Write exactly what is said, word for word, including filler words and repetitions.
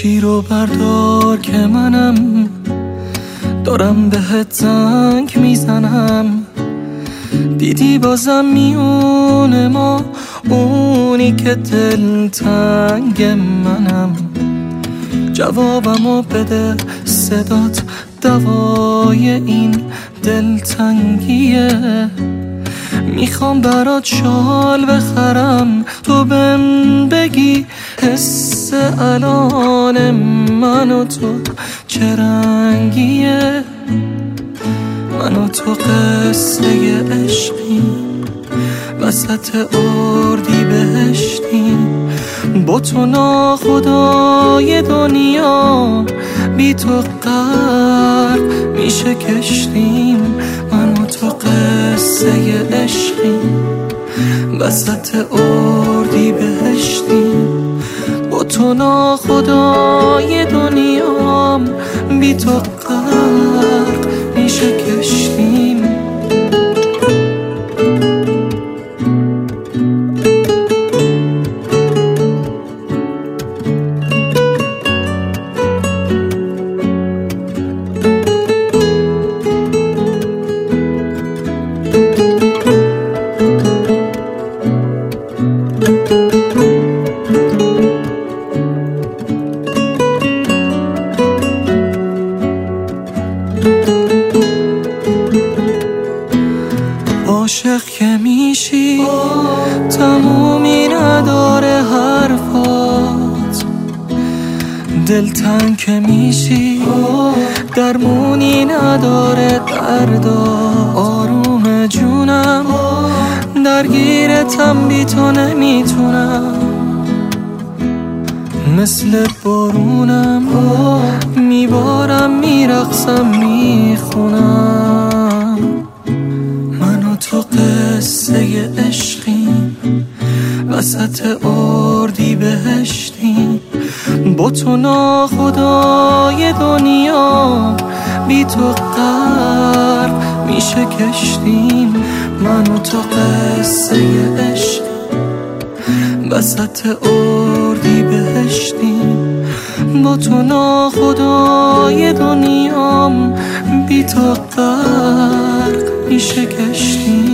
گوشی رو بردار که منم دارم بهت زنگ میزنم. دیدی بازم میونه ما اونی که دلتنگ منم. جوابمو بده، صدات دوای این دلتنگیه. میخوام برات شال بخرم، تو بهم بگی حس الان من و تو چه رنگیه. من و تو قصه عشقیم، وسط اردی بهشتیم. با تو ناخدای دنیا بی تو غرق میشه کشتیم. من و تو قصه عشقیم، وسط اردی بهشتیم. با تو ناخدای دنیا بی تو غرق میشه کشتیم. عاشق که میشی تمومی نداره حرفات. دلتنگ که میشی درمونی نداره دردا. آروم جونم درگیرتم، بی تو نمیتونم. مثل بارونم میبارم، میرقصم، میخونم. من و تو قصه عشقیم، وسط اردی بهشتیم. با تو ناخدای دنیا بی تو غرق میشه کشتیم. من و تو قصه عشق، وسط اردی بهشتیم. با تو ناخدای دنیام بی تو غرق میشه کشتیم.